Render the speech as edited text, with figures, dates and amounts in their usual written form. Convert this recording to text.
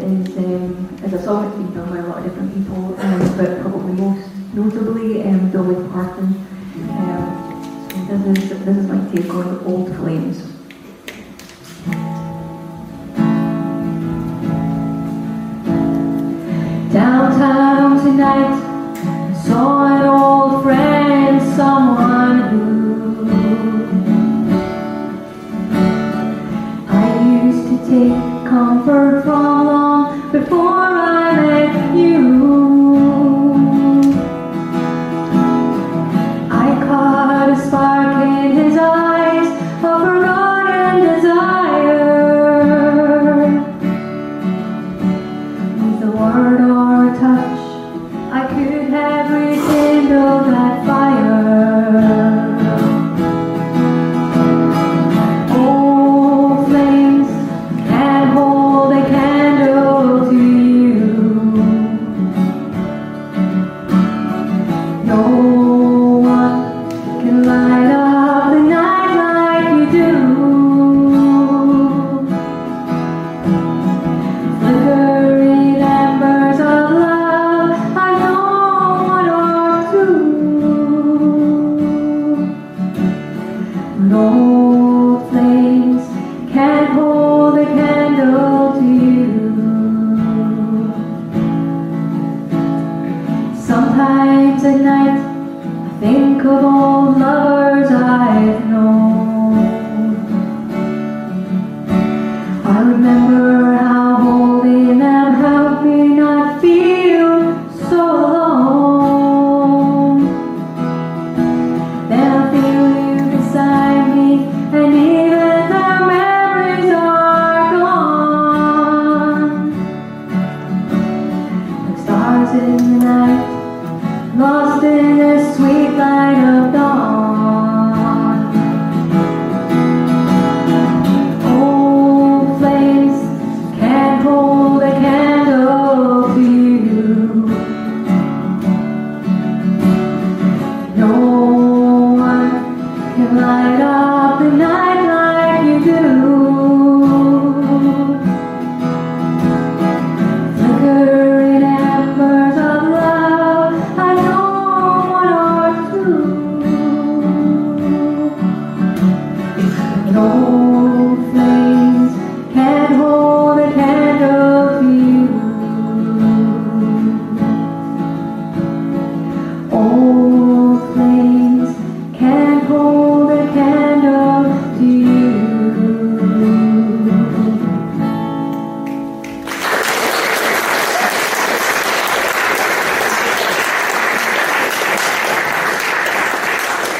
is a song that's been done by a lot of different people, but probably most notably Dolly Parton. So this is my take on Old Flames. Downtown tonight, I saw an old friend, someone who I used to take comfort from long before I met you. I caught a spark in his eyes, a forgotten desire. With a word or a touch, I could have rekindled that fire. Old flames can't hold a candle to you. No one can light up the night like you do. Flickering embers of love, I know one or two. But old flames can't hold a candle to you. Sometimes at night I think of old lovers I've known. I remember how holding them helped me not feel so alone. Then I feel you beside me, and even the memories are gone. Like stars in the night,